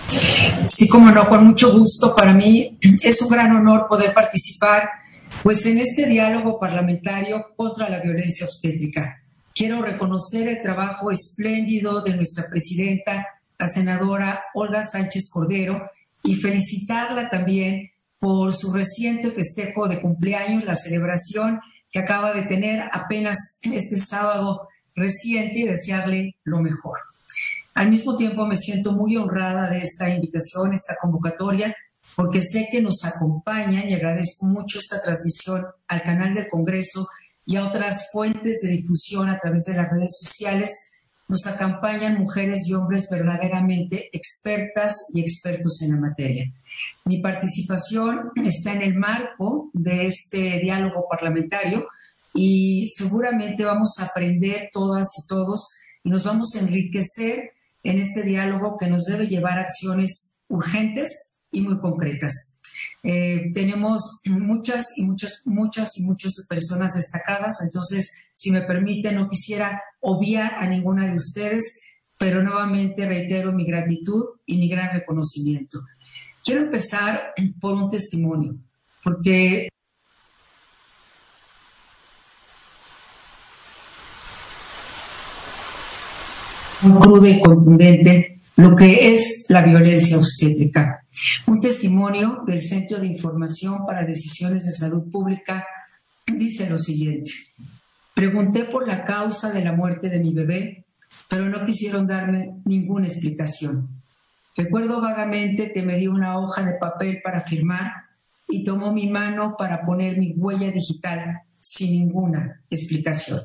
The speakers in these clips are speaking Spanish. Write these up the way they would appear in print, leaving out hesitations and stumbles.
Sí, como no, con mucho gusto. Para mí es un gran honor poder participar pues, en este diálogo parlamentario contra la violencia obstétrica. Quiero reconocer el trabajo espléndido de nuestra presidenta, la senadora Olga Sánchez Cordero, y felicitarla también por su reciente festejo de cumpleaños, la celebración que acaba de tener apenas este sábado reciente, y desearle lo mejor. Al mismo tiempo me siento muy honrada de esta invitación, esta convocatoria, porque sé que nos acompañan y agradezco mucho esta transmisión al canal del Congreso y a otras fuentes de difusión a través de las redes sociales. Nos acompañan mujeres y hombres verdaderamente expertas y expertos en la materia. Mi participación está en el marco de este diálogo parlamentario y seguramente vamos a aprender todas y todos y nos vamos a enriquecer en este diálogo que nos debe llevar a acciones urgentes y muy concretas. Tenemos muchas personas destacadas, entonces, si me permite, no quisiera obviar a ninguna de ustedes, pero nuevamente reitero mi gratitud y mi gran reconocimiento. Quiero empezar por un testimonio, porque muy cruda y contundente lo que es la violencia obstétrica. Un testimonio del Centro de Información para Decisiones de Salud Pública dice lo siguiente: pregunté por la causa de la muerte de mi bebé, pero no quisieron darme ninguna explicación. Recuerdo vagamente que me dio una hoja de papel para firmar y tomó mi mano para poner mi huella digital sin ninguna explicación.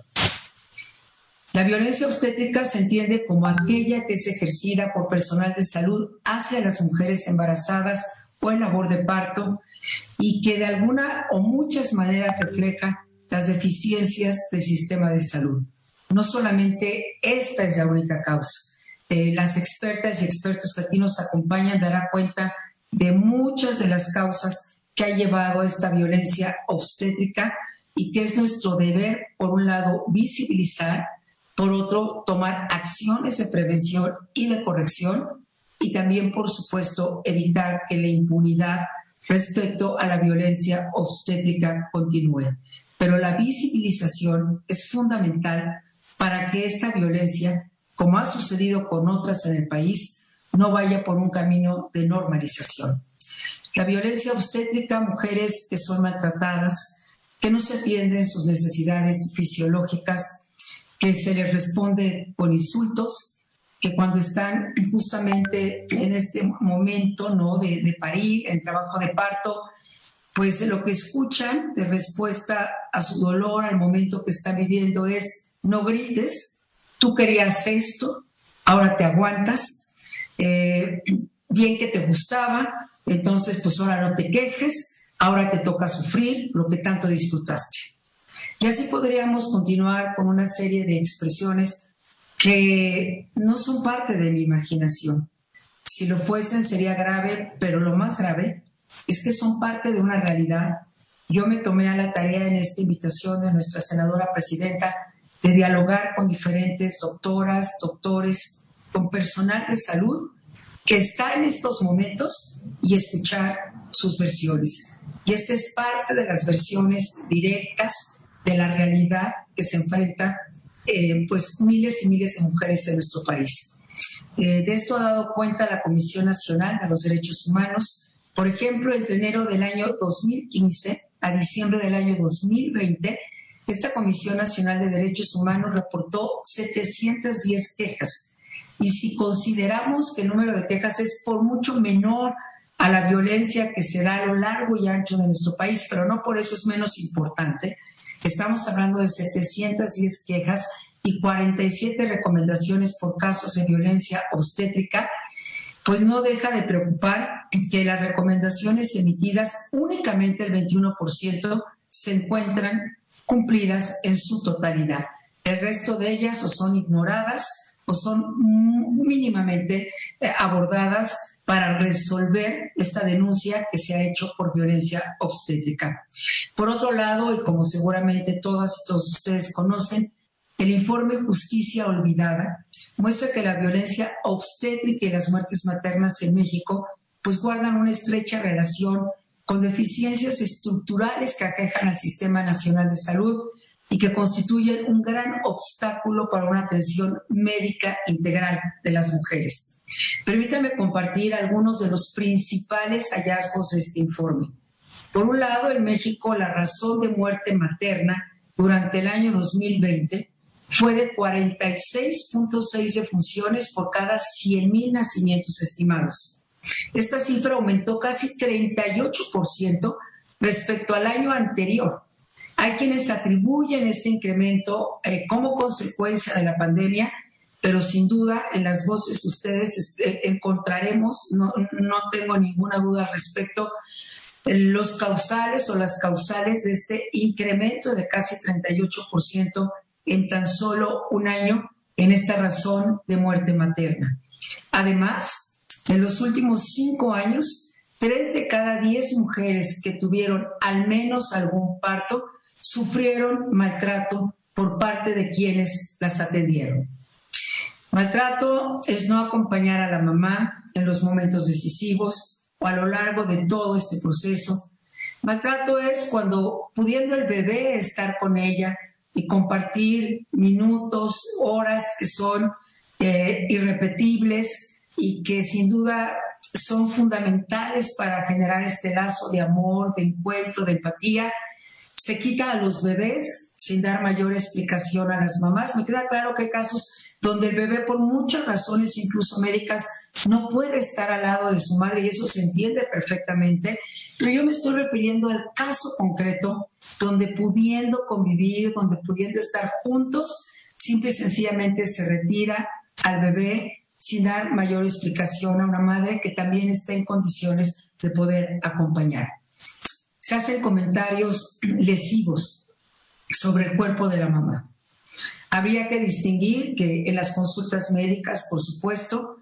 La violencia obstétrica se entiende como aquella que es ejercida por personal de salud hacia las mujeres embarazadas o en labor de parto y que de alguna o muchas maneras refleja las deficiencias del sistema de salud. No solamente esta es la única causa. Las expertas y expertos que aquí nos acompañan darán cuenta de muchas de las causas que ha llevado a esta violencia obstétrica y que es nuestro deber, por un lado, visibilizar, por otro, tomar acciones de prevención y de corrección y también, por supuesto, evitar que la impunidad respecto a la violencia obstétrica continúe. Pero la visibilización es fundamental para que esta violencia, como ha sucedido con otras en el país, no vaya por un camino de normalización. La violencia obstétrica, mujeres que son maltratadas, que no se atienden sus necesidades fisiológicas, que se les responde con insultos, que cuando están justamente en este momento, ¿no?, de parir, en trabajo de parto, pues lo que escuchan de respuesta a su dolor, al momento que están viviendo, es: no grites, tú querías esto, ahora te aguantas, bien que te gustaba, entonces pues ahora no te quejes, ahora te toca sufrir lo que tanto disfrutaste. Y así podríamos continuar con una serie de expresiones que no son parte de mi imaginación. Si lo fuesen sería grave, pero lo más grave es que son parte de una realidad. Yo me tomé a la tarea en esta invitación de nuestra senadora presidenta de dialogar con diferentes doctoras, doctores, con personal de salud que está en estos momentos y escuchar sus versiones. Y esta es parte de las versiones directas de la realidad que se enfrenta pues miles y miles de mujeres en nuestro país. De esto ha dado cuenta la Comisión Nacional de los Derechos Humanos. Por ejemplo, entre enero del año 2015 a diciembre del año 2020, esta Comisión Nacional de Derechos Humanos reportó 710 quejas. Y si consideramos que el número de quejas es por mucho menor a la violencia que se da a lo largo y ancho de nuestro país, pero no por eso es menos importante, estamos hablando de 710 quejas y 47 recomendaciones por casos de violencia obstétrica, pues no deja de preocupar que las recomendaciones emitidas, únicamente el 21%, se encuentran cumplidas en su totalidad. El resto de ellas o son ignoradas o son mínimamente abordadas para resolver esta denuncia que se ha hecho por violencia obstétrica. Por otro lado, y como seguramente todas y todos ustedes conocen, el informe Justicia Olvidada muestra que la violencia obstétrica y las muertes maternas en México pues guardan una estrecha relación con deficiencias estructurales que aquejan al Sistema Nacional de Salud y que constituyen un gran obstáculo para una atención médica integral de las mujeres. Permítanme compartir algunos de los principales hallazgos de este informe. Por un lado, en México, la razón de muerte materna durante el año 2020 fue de 46.6 defunciones por cada 100,000 nacimientos estimados. Esta cifra aumentó casi 38% respecto al año anterior. Hay quienes atribuyen este incremento como consecuencia de la pandemia, pero sin duda en las voces de ustedes encontraremos, no tengo ninguna duda al respecto, los causales o las causales de este incremento de casi 38% en tan solo un año en esta razón de muerte materna. Además, en los últimos 5 años, 3 de cada 10 mujeres que tuvieron al menos algún parto sufrieron maltrato por parte de quienes las atendieron. Maltrato es no acompañar a la mamá en los momentos decisivos o a lo largo de todo este proceso. Maltrato es cuando, pudiendo el bebé estar con ella y compartir minutos, horas que son irrepetibles y que sin duda son fundamentales para generar este lazo de amor, de encuentro, de empatía, se quita a los bebés sin dar mayor explicación a las mamás. Me queda claro que hay casos donde el bebé, por muchas razones, incluso médicas, no puede estar al lado de su madre y eso se entiende perfectamente, pero yo me estoy refiriendo al caso concreto donde pudiendo convivir, donde pudiendo estar juntos, simple y sencillamente se retira al bebé sin dar mayor explicación a una madre que también está en condiciones de poder acompañar. Se hacen comentarios lesivos sobre el cuerpo de la mamá. Habría que distinguir que en las consultas médicas, por supuesto,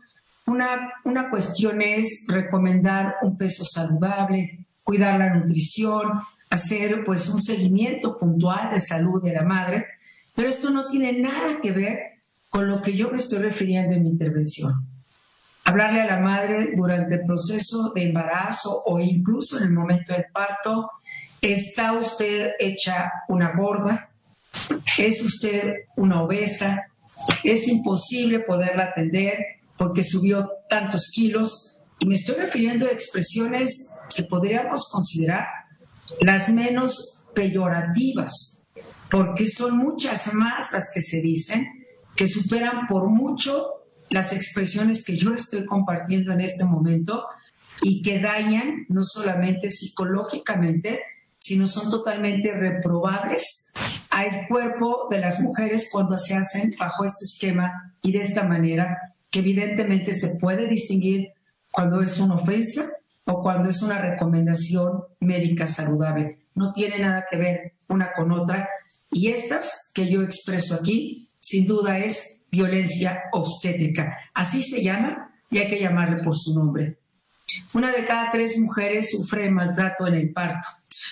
una cuestión es recomendar un peso saludable, cuidar la nutrición, hacer pues un seguimiento puntual de salud de la madre, pero esto no tiene nada que ver con lo que yo me estoy refiriendo en mi intervención. Hablarle a la madre durante el proceso de embarazo o incluso en el momento del parto, ¿está usted hecha una gorda? ¿Es usted una obesa? ¿Es imposible poderla atender porque subió tantos kilos? Y me estoy refiriendo a expresiones que podríamos considerar las menos peyorativas, porque son muchas más las que se dicen, que superan por mucho las expresiones que yo estoy compartiendo en este momento y que dañan no solamente psicológicamente, sino son totalmente reprobables al cuerpo de las mujeres cuando se hacen bajo este esquema y de esta manera, que evidentemente se puede distinguir cuando es una ofensa o cuando es una recomendación médica saludable. No tiene nada que ver una con otra y estas que yo expreso aquí, sin duda es violencia obstétrica. Así se llama y hay que llamarle por su nombre. 1 de cada 3 mujeres sufre maltrato en el parto.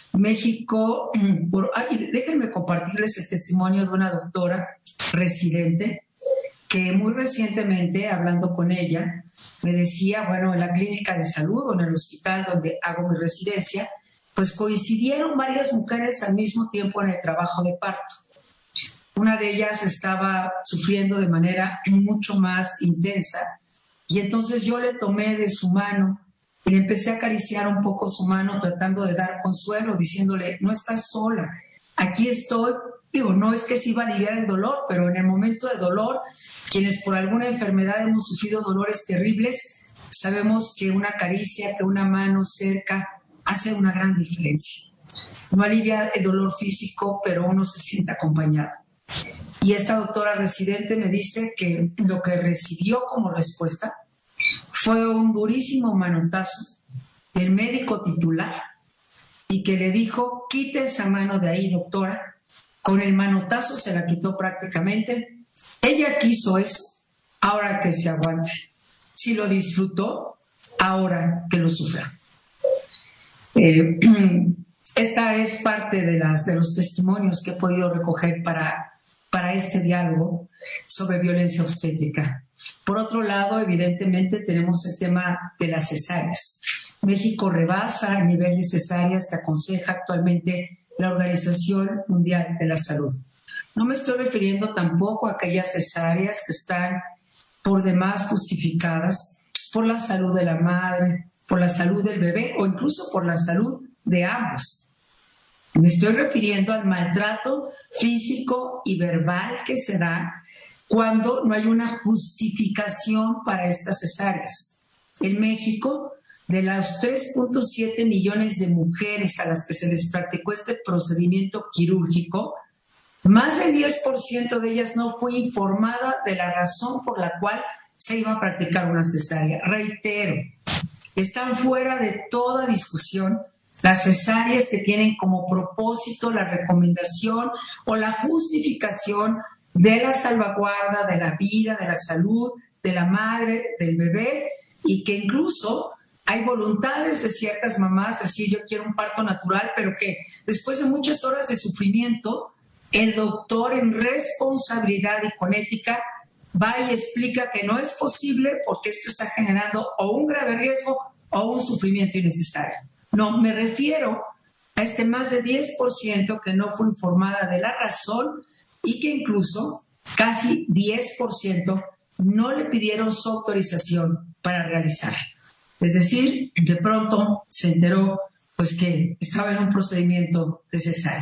México, déjenme compartirles el testimonio de una doctora residente que muy recientemente, hablando con ella, me decía, bueno, en la clínica de salud o en el hospital donde hago mi residencia, pues coincidieron varias mujeres al mismo tiempo en el trabajo de parto. Una de ellas estaba sufriendo de manera mucho más intensa y entonces yo le tomé de su mano y le empecé a acariciar un poco su mano tratando de dar consuelo, diciéndole, no estás sola, aquí estoy. Digo, no es que se iba a aliviar el dolor, pero en el momento de dolor, quienes por alguna enfermedad hemos sufrido dolores terribles, sabemos que una caricia, que una mano cerca hace una gran diferencia. No alivia el dolor físico, pero uno se siente acompañado. Y esta doctora residente me dice que lo que recibió como respuesta fue un durísimo manotazo del médico titular y que le dijo, quite esa mano de ahí, doctora. Con el manotazo se la quitó prácticamente. Ella quiso eso, ahora que se aguante. Si lo disfrutó, ahora que lo sufra. Esta es parte de los testimonios que he podido recoger para para este diálogo sobre violencia obstétrica. Por otro lado, evidentemente tenemos el tema de las cesáreas. México rebasa el nivel de cesáreas que aconseja actualmente la Organización Mundial de la Salud. No me estoy refiriendo tampoco a aquellas cesáreas que están por demás justificadas por la salud de la madre, por la salud del bebé o incluso por la salud de ambos. Me estoy refiriendo al maltrato físico y verbal que se da cuando no hay una justificación para estas cesáreas. En México, de las 3.7 millones de mujeres a las que se les practicó este procedimiento quirúrgico, más del 10% de ellas no fue informada de la razón por la cual se iba a practicar una cesárea. Reitero, están fuera de toda discusión las cesáreas que tienen como propósito la recomendación o la justificación de la salvaguarda de la vida, de la salud, de la madre, del bebé, y que incluso hay voluntades de ciertas mamás, decir yo quiero un parto natural, pero que después de muchas horas de sufrimiento, el doctor en responsabilidad y con ética va y explica que no es posible porque esto está generando o un grave riesgo o un sufrimiento innecesario. No, me refiero a este más de 10% que no fue informada de la razón y que incluso casi 10% no le pidieron su autorización para realizarla. Es decir, de pronto se enteró pues que estaba en un procedimiento de cesárea.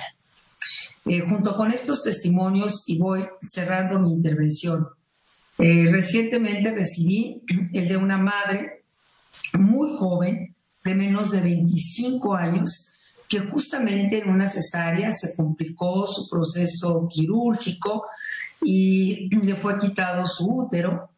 Junto con estos testimonios, y voy cerrando mi intervención, recientemente recibí el de una madre muy joven, de menos de 25 años, que justamente en una cesárea se complicó su proceso quirúrgico y le fue quitado su útero.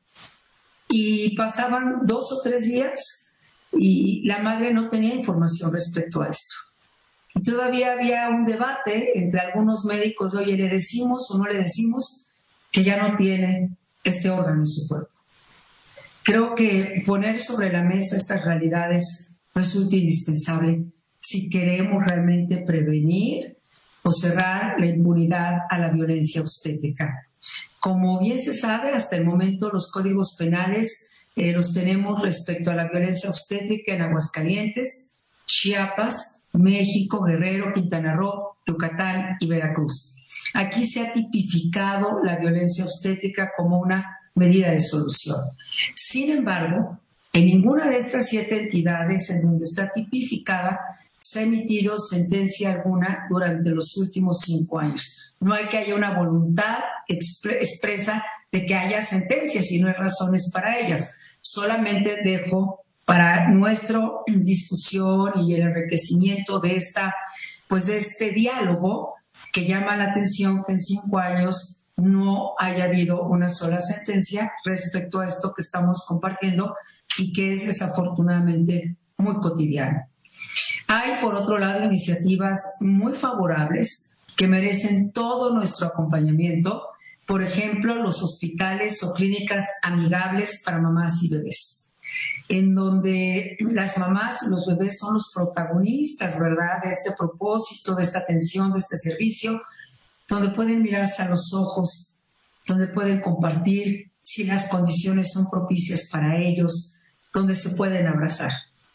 Y pasaban 2 o 3 días y la madre no tenía información respecto a esto. Y todavía había un debate entre algunos médicos, oye, ¿le decimos o no le decimos que ya no tiene este órgano en su cuerpo? Creo que poner sobre la mesa estas realidades resulta indispensable si queremos realmente prevenir o cerrar la impunidad a la violencia obstétrica. Como bien se sabe, hasta el momento los códigos penales los tenemos respecto a la violencia obstétrica en Aguascalientes, Chiapas, México, Guerrero, Quintana Roo, Yucatán y Veracruz. Aquí se ha tipificado la violencia obstétrica como una medida de solución. Sin embargo, en ninguna de estas 7 entidades en donde está tipificada se ha emitido sentencia alguna durante los últimos 5 años. No hay que haya una voluntad expresa de que haya sentencias y no hay razones para ellas. Solamente dejo para nuestra discusión y el enriquecimiento de este diálogo que llama la atención que en 5 años no haya habido una sola sentencia respecto a esto que estamos compartiendo y que es desafortunadamente muy cotidiano. Hay, por otro lado, iniciativas muy favorables que merecen todo nuestro acompañamiento. Por ejemplo, los hospitales o clínicas amigables para mamás y bebés, en donde las mamás y los bebés son los protagonistas, ¿verdad?, de este propósito, de esta atención, de este servicio, donde pueden mirarse a los ojos, donde pueden compartir si las condiciones son propicias para ellos, donde se pueden abrazar.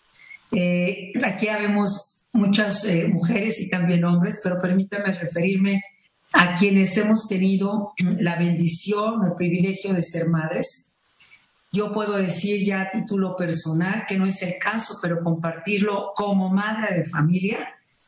Aquí habemos muchas mujeres y también hombres, pero permítame referirme a quienes hemos tenido la bendición, el privilegio de ser madres. Yo puedo decir ya a título personal, que no es el caso, pero compartirlo como madre de familia,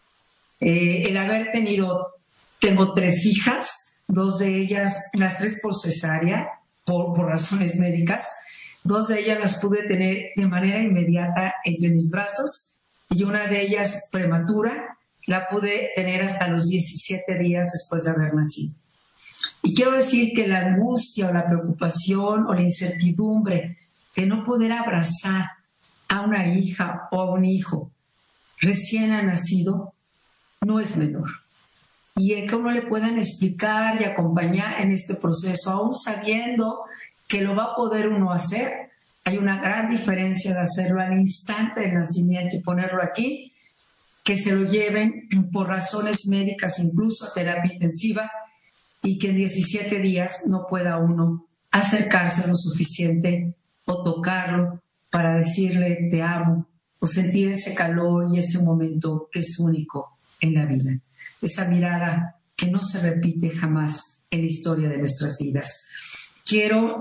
el haber tengo 3 hijas, 2 de ellas, las 3 por cesárea, por razones médicas. 2 de ellas las pude tener de manera inmediata entre mis brazos y una de ellas prematura la pude tener hasta los 17 días después de haber nacido. Y quiero decir que la angustia o la preocupación o la incertidumbre de no poder abrazar a una hija o a un hijo recién nacido no es menor. Y el que uno le puedan explicar y acompañar en este proceso, aún sabiendo que lo va a poder uno hacer, hay una gran diferencia de hacerlo al instante del nacimiento y ponerlo aquí, que se lo lleven por razones médicas, incluso a terapia intensiva, y que en 17 días no pueda uno acercarse lo suficiente o tocarlo para decirle te amo o sentir ese calor y ese momento que es único en la vida. Esa mirada que no se repite jamás en la historia de nuestras vidas. Quiero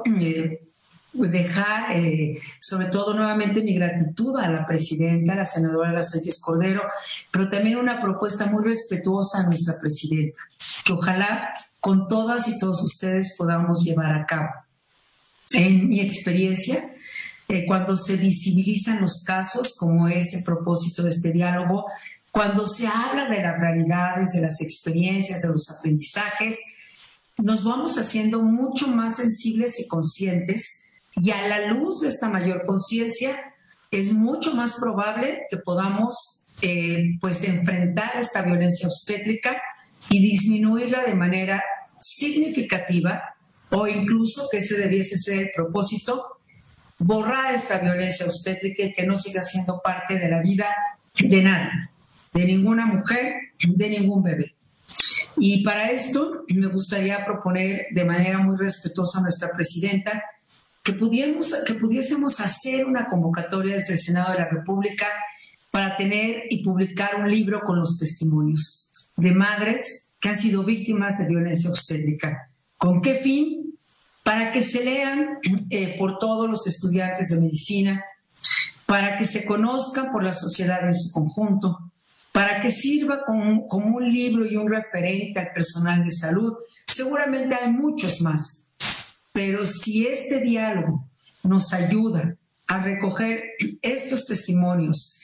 dejar sobre todo nuevamente mi gratitud a la presidenta, la senadora Olga Sánchez Cordero, pero también una propuesta muy respetuosa a nuestra presidenta, que ojalá con todas y todos ustedes podamos llevar a cabo. En mi experiencia, cuando se visibilizan los casos, como es el propósito de este diálogo, cuando se habla de las realidades, de las experiencias, de los aprendizajes, nos vamos haciendo mucho más sensibles y conscientes, y a la luz de esta mayor conciencia es mucho más probable que podamos pues enfrentar esta violencia obstétrica y disminuirla de manera significativa, o incluso, que ese debiese ser el propósito, borrar esta violencia obstétrica y que no siga siendo parte de la vida de nadie, de ninguna mujer, de ningún bebé. Y para esto me gustaría proponer de manera muy respetuosa a nuestra presidenta que pudiésemos hacer una convocatoria desde el Senado de la República para tener y publicar un libro con los testimonios de madres que han sido víctimas de violencia obstétrica. ¿Con qué fin? Para que se lean por todos los estudiantes de medicina, para que se conozcan por la sociedad en su conjunto, para que sirva como un libro y un referente al personal de salud. Seguramente hay muchos más, pero si este diálogo nos ayuda a recoger estos testimonios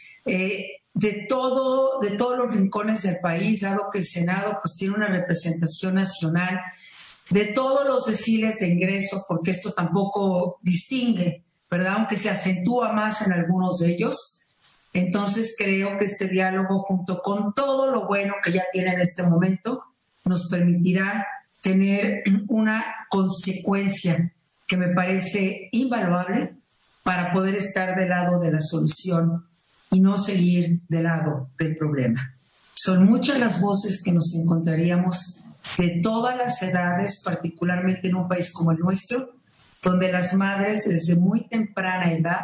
de todos los rincones del país, dado que el Senado pues tiene una representación nacional, de todos los deciles de ingreso, porque esto tampoco distingue, ¿verdad? Aunque se acentúa más en algunos de ellos. Entonces creo que este diálogo, junto con todo lo bueno que ya tiene en este momento, nos permitirá tener una consecuencia que me parece invaluable para poder estar del lado de la solución y no seguir del lado del problema. Son muchas las voces que nos encontraríamos de todas las edades, particularmente en un país como el nuestro, donde las madres desde muy temprana edad,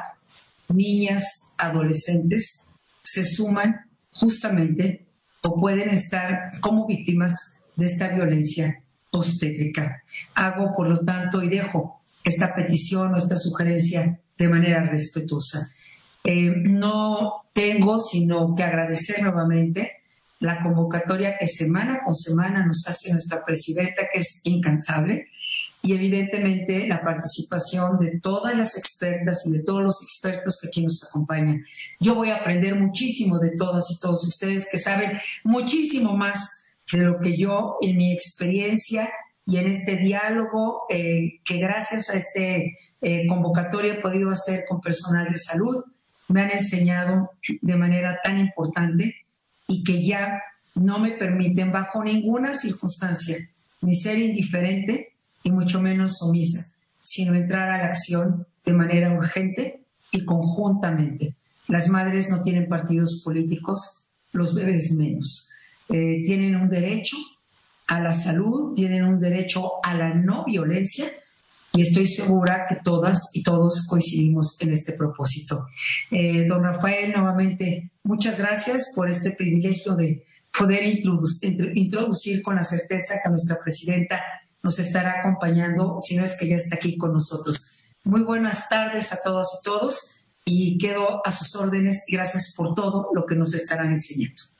niñas, adolescentes, se suman justamente o pueden estar como víctimas de esta violencia obstétrica. Hago, por lo tanto, y dejo esta petición o esta sugerencia de manera respetuosa. No tengo sino que agradecer nuevamente la convocatoria que semana con semana nos hace nuestra presidenta, que es incansable, y evidentemente la participación de todas las expertas y de todos los expertos que aquí nos acompañan. Yo voy a aprender muchísimo de todas y todos ustedes que saben muchísimo más de lo que yo en mi experiencia y en este diálogo que gracias a este convocatoria he podido hacer con personal de salud, me han enseñado de manera tan importante y que ya no me permiten bajo ninguna circunstancia ni ser indiferente y mucho menos sumisa, sino entrar a la acción de manera urgente y conjuntamente. Las madres no tienen partidos políticos, los bebés menos. Tienen un derecho a la salud, tienen un derecho a la no violencia, y estoy segura que todas y todos coincidimos en este propósito. Don Rafael, nuevamente, muchas gracias por este privilegio de poder introducir con la certeza que nuestra presidenta nos estará acompañando, si no es que ya está aquí con nosotros. Muy buenas tardes a todas y todos, y quedo a sus órdenes y gracias por todo lo que nos estarán enseñando.